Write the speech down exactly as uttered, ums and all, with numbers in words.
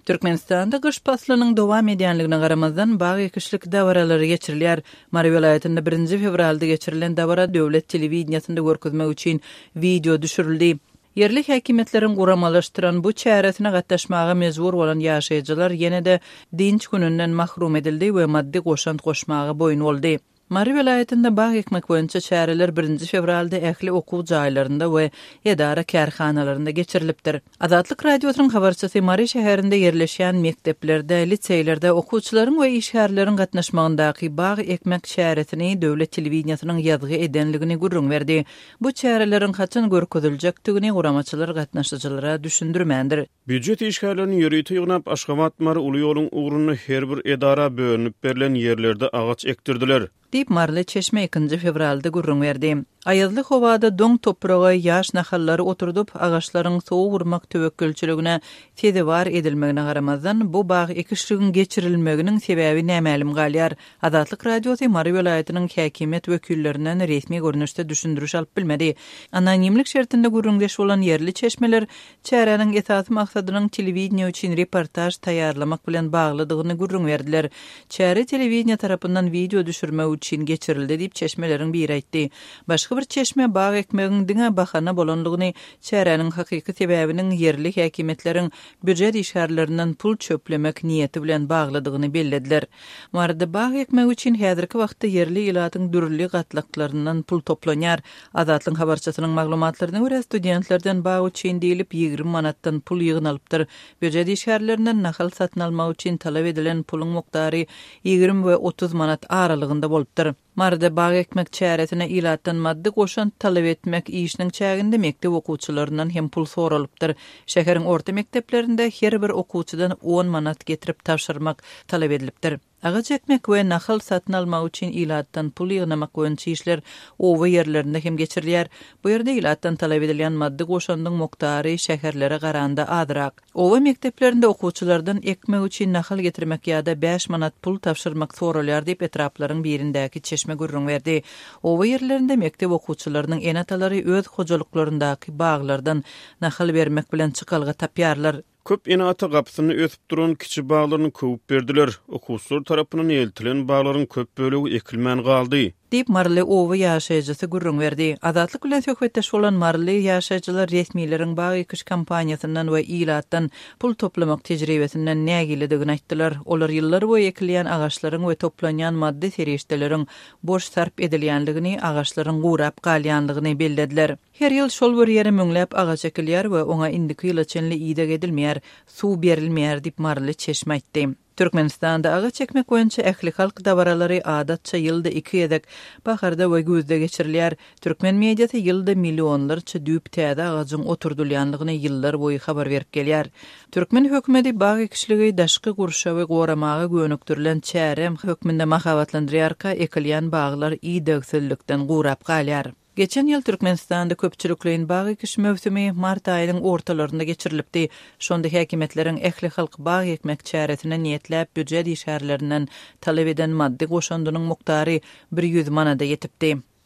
Türkmenistanda kış faslynyň dowam edýänligine garamazdan bagy kışlyk dawaralary geçirilýär. Mary welaýatynda birinji fevralda geçirilen dawara döwlet telewizionyasynda görkezmek üçin video düşürildi. Yerlik häkimetleriň guramalaşdyran bu çäresine gatnaşmaga mezbur bolan ýaşaýjylar ýene-de dinç gününden mahrum edildi we maddi goşant goşmaga boýun boldy. Mary welaýatynda bag ekmek boýunça çäreler birinji fevralda ähli okuw jaýlarynda we edara kärhanalaryna geçirilipdir. Azatlyk radiosynyň habarçysy Mary şäherinde ýerleşýän mekteplerde, liseýlerde okuwçylaryň we işgärleriň gatnaşmagyndaky bag ekmek çäresini döwlet telewizionyanyň ýazgy edenligini gurrun berdi. Bu çärelerin haçan görkeziljakdygyny guramaçylar gatnaşyjylara düşündirmendir. Büdjet işgärlerini ýörüýti ýygnap Aşgabat Mary uly ýoluň ugruny her bir edara bölünip berilen ýerlerde agaç ekdirdiler. Dip Marly Çeşme ikinji fevralda gurrun berdi. Ayazly howada doň topragy ýaş nahallary oturdup agaçlaryň soğuk urmak töwekkülçiligine tedewar edilmegine garamazdan bu bag ekişligin geçirilmeginiň sebäbi nämälim galýar. Azatlyk radiosy Mary welaýatynyň häkimet wekillerinden resmi görnüşde düşündiriş alyp bilmedi. Anonimlik şertinde gurrundeş bolan yerli çeşmeler çäreniň esasy maksadynyň telewizioniýa üçin reportaj taýýarlamak bilen baglydygyny gurrun berdiler. Çäre telewizioniýa tarapyndan video düşürmek üçin geçirildi diýip çeşmelerin biri aýtdy. Başga bir çeşme bag ekmegiň diňe bahana bolanlygyny, çäreniň hakyky sebäbiniň yerli häkimetleriň büdjet işgärlerinden pul çöplemek niýeti bilen bagladygyny bellediler. Marda bag ekmegi üçin häzirki wagtda yerli ilatyň dürli gatlaklарyndan pul toplanýar. Azatlyň habarçysynyň maglumatlaryna görä studentlerden bag üçin diýilip ýygrimi manatdan pul ýygynalypdyr. Büdjet işgärlerinden nahal satyn almak üçin talap edilen puluň mukdary ýygrimi we otuz manat aralygynda bolupdyr. Marda bag ekmek çäresine ilatdan maddi goşant talap etmek işiniň çäginde mektep okuwçylaryndan hem pul soralypdyr. Şäheriň orta mekteplerinde her bir okuwçydan on manat getirip tapşyrmak talap edilipdir. Agaç ekmek we nahal satyn almak üçin ilatdan pul ýygnamak boýunça işler owa ýerlerinde hem geçirilýär. Bu ýerde ilatdan talap edilen maddi goşandyň mukdary şäherlere garanda azrak. Owa mekteplerinde okuwçylardan ekmek üçin nahal getirmek ýa-da beş manat pul tapşyrmak soralýar diýip etraplaryň birindäki çeşme gurrun berdi. Owa ýerlerinde mektep okuwçylarynyň enatalary öz hojalyklaryndaki baglardan nahal bermek bilen çykalga tapýarlar. Köp enata gapysyny ösüp duran kiçi baglaryny köwüp berdiler. Okuwçylar tarapyndan eltilen baglaryň köp bölegi ekilmän galdy. Dip Marly owa ýaşaýjysy gurrun berdi. Azatlyk bilen söhbetdeş bolan Marly ýaşaýjylar resmiýetiň bag ekiş kampaniýasyndan we ilatdan pul toplamak tejribesinden nägiledigini aýtdylar. Olar ýyllar boýy ekilýän agaçlaryň we toplanýan maddi serişdeleriň boş sarp edilýänligini, agaçlaryň gurap galýanlygyny bellediler. Her ýyl şol bir ýere müňläp agaç ekilýär we oňa indiki ýyla çenli ýyda edilmeýär, suw berilmeýär diýip Marly Çeşme aýtdy. Türkmenistanda agaç ekmek boýunça ähli halk dawaralary adatça ýylda iki edek baharda we gözde geçirilýär. Türkmen mediasy ýylda millionlarça düýp täze agaçyň oturdylýanlygyny ýyllar boýy habar berip gelýär. Türkmen hökümeti bag ekişligi daşky gurşa we goramaga gönüktirilen çärem hökmünde mahabatlandyrýarka ekilýän baglar iýdegsillikden gurap galýar. Geçen ýyl Türkmenistanda köpçülikliň bag ekiş mövsümi mart aýynyň ortalarynda geçirilipdi. Şonda häkimetleriň ähli halk bag ekmek çäresine niýetläp büdjet işgärlerinden talap eden maddi goşandynyň mukdary bir ýüz manada ýetipdi.